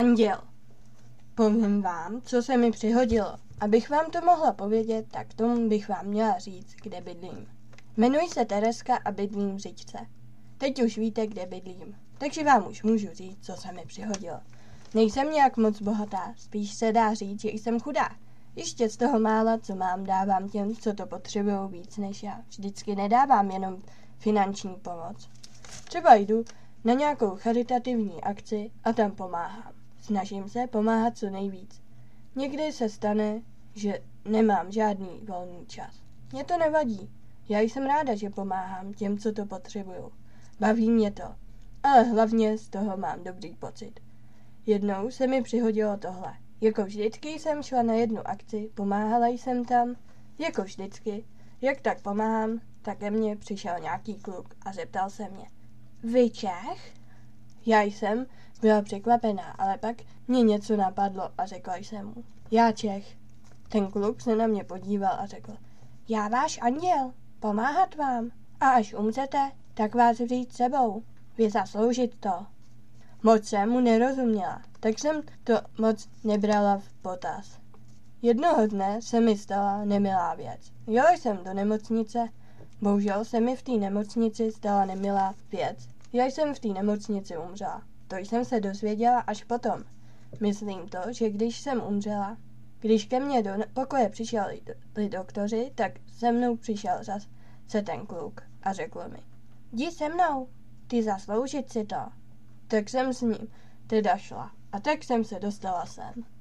Anděl. Povím vám, co se mi přihodilo. Abych vám to mohla povědět, tak tomu bych vám měla říct, kde bydlím. Jmenuji se Tereska a bydlím v Řičce. Teď už víte, kde bydlím, takže vám už můžu říct, co se mi přihodilo. Nejsem nějak moc bohatá, spíš se dá říct, že jsem chudá. Ještě z toho mála, co mám, dávám těm, co to potřebují víc než já. Vždycky nedávám jenom finanční pomoc. Třeba jdu na nějakou charitativní akci a tam pomáhám. Snažím se pomáhat co nejvíc. Někdy se stane, že nemám žádný volný čas. Mně to nevadí. Já jsem ráda, že pomáhám těm, co to potřebují. Baví mě to. Ale hlavně z toho mám dobrý pocit. Jednou se mi přihodilo tohle. Jako vždycky jsem šla na jednu akci, pomáhala jsem tam. Jako vždycky, jak tak pomáhám, tak ke mně přišel nějaký kluk a zeptal se mě. Vy Čech? Já jsem byla překvapená, ale pak mě něco napadlo a řekla jsem mu. Já Čech. Ten kluk se na mě podíval a řekl. Já váš anděl, pomáhat vám. A až umřete, tak vás vzít sebou. Vy zasloužit to. Moc jsem mu nerozuměla, tak jsem to moc nebrala v potaz. Jednoho dne se mi stala nemilá věc. Jela jsem do nemocnice, bohužel se mi v té nemocnici stala nemilá věc. Já jsem v té nemocnici umřela. To jsem se dozvěděla až potom. Myslím to, že když jsem umřela, když ke mně do pokoje přišli doktoři, tak se mnou přišel zase ten kluk a řekl mi. Jdi se mnou, ty zasloužit si to. Tak jsem s ním teda šla a tak jsem se dostala sem.